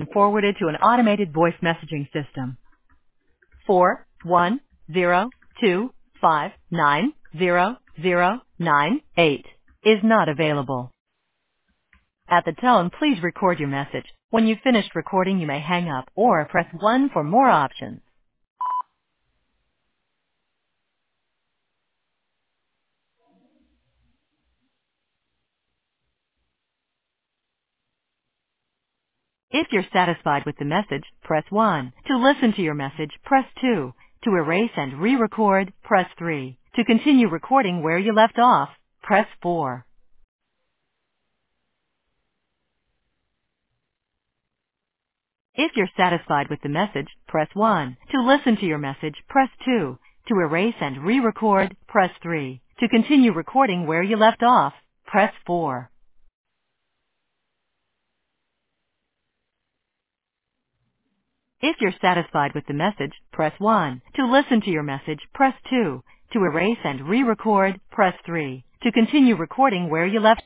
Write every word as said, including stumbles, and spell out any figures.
been forwarded to an automated voice messaging system. Four one zero two five nine zero zero nine eight is not available. At the tone, please record your message. When you've finished recording, you may hang up or press one for more options. If you're satisfied with the message, press one. To listen to your message, press two. To erase and re-record, press three. To continue recording where you left off, press four. If you're satisfied with the message, press one. To listen to your message, press two. To erase and re-record, press three. To continue recording where you left off, press four. If you're satisfied with the message, press one. To listen to your message, press two. To erase and re-record, press three. To continue recording where you left